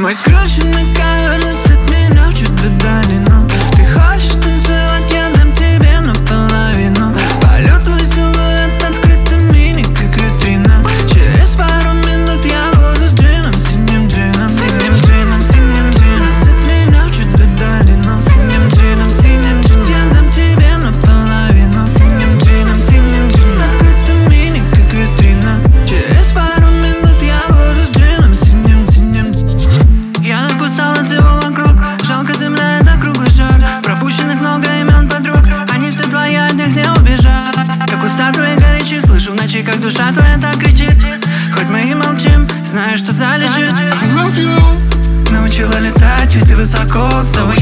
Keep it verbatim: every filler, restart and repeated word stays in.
Мой скрученный ковер несет меня чуть дали, но ты хочешь танцевать, я дам тебе наполовину. Полет твой силуэт открытым мини, как витрина. Через пару минут я буду с джином, синим джином, синим джином, синим джином. Несет меня чуть дали, но синим джином, синим джином. Я дам тебе наполовину. Синим джином, синим джином. Открытым мини, как витрина. Через пару минут я буду с джином, синим, синим. Я так устал от всего вокруг. Жалко, земля — это круглый шар. Пропущенных много имен подруг. Они все твои, от них не убежать. Как у статуи горячий, слышу в ночи, как душа твоя так кричит. Хоть мы и молчим, знаю, что залечит. Научила летать, ведь ты высоко, с тобой